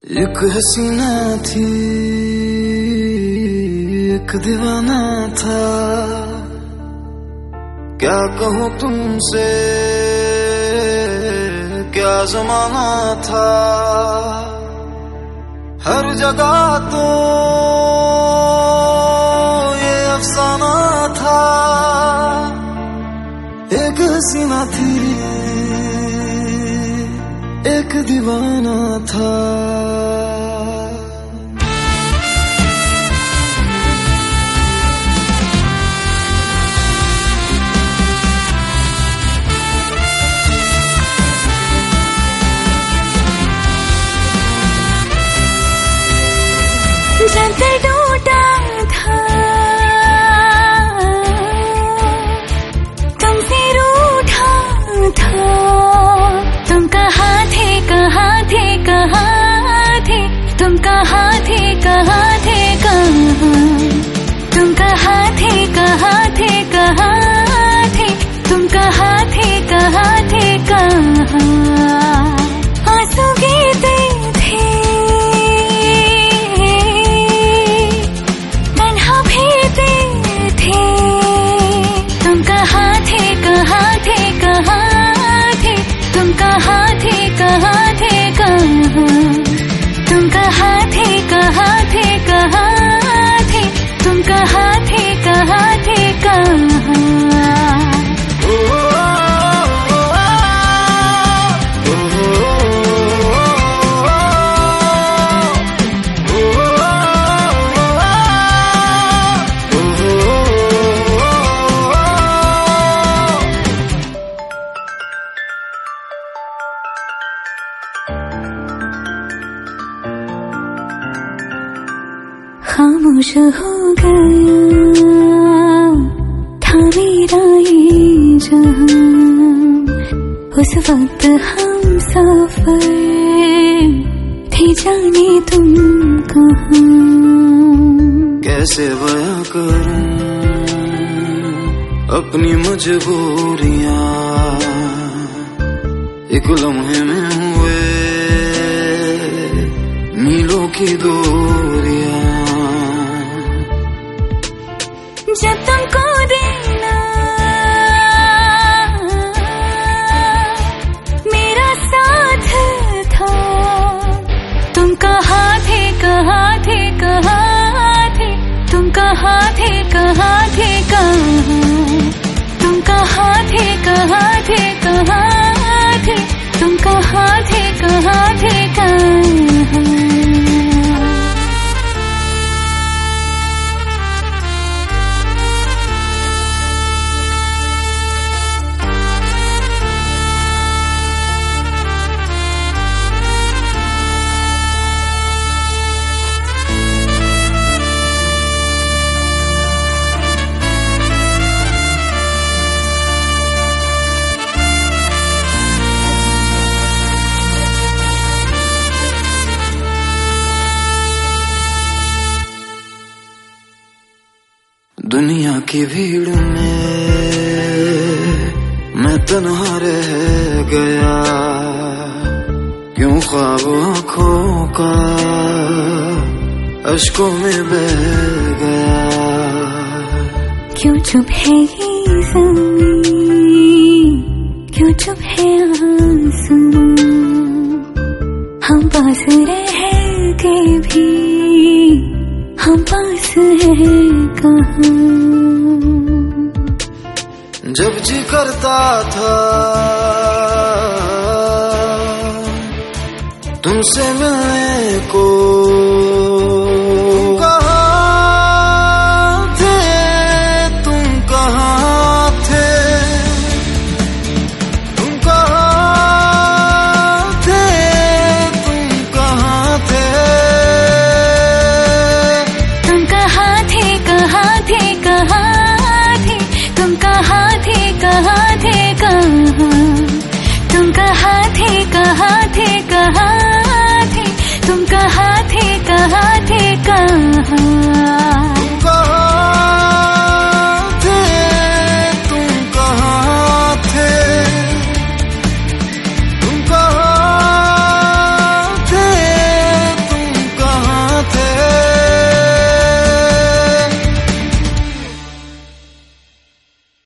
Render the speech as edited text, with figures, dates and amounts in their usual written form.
एक हसीना थी, एक दीवाना था, क्या कहूँ तुमसे, क्या जमाना था। हर जगह तो ये अफसाना था। एक हसीना थी, एक दीवाना था। जब टूटा था तुमसे रूठा था, तुम कहाँ थे, कहाँ थे, कहाँ थे, तुम कहाँ थे, कहाँ थे, कहाँ, तुम कहाँ थे, कहाँ थे, कहाँ थे, तुम कहाँ थे, कहाँ थे, कहाँ। आंसू गिरते थे, तन्हा फिरते थे, तुम कहाँ थे, कहाँ थे, कहाँ थे, तुम कहाँ थे, कहाँ थे, कहाँ, तुम कहाँ थे, कहाँ थे, कहाँ थे, तुम कहाँ थे, कहाँ थे, कहाँ। खामोश हो गया था मेरा ये जहां, उस वक्त हम सफर थे, जाने तुम कहाँ। कैसे बयां करूं अपनी मजबूरियां, एक लम्हे में हुए मीलों की दूरियां। जब तुमको देना मेरा साथ था, तुम कहाँ थे, कहाँ थे, कहाँ थे, तुम कहाँ थे, कहाँ थे, कहाँ, तुम कहाँ थे, कहाँ थे, कहाँ थे, तुम कहाँ थे, कहाँ थे, कहाँ। दुनिया की भीड़ में मैं तन्हा रह गया, क्यों ख्वाब आँखों का अश्कों में बह गया। क्यों चुप है ये ज़मीं, क्यों चुप है आसमां, हम पास रह के भी हम पास है कहाँ। जब जी करता था तुमसे मिलने को, तुम कहाँ थे, कहाँ थे, कहाँ थे, तुम कहाँ थे, कहाँ थे, कहाँ।